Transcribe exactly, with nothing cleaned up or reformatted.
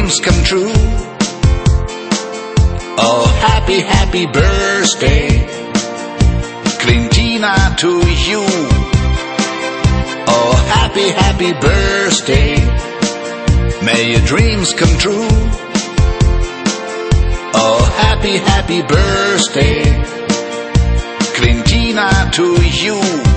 dreams come true. Oh, happy, happy birthday, Clintina, to you. Oh, happy, happy birthday, may your dreams come true. Oh, happy, happy birthday, Clintina, to you.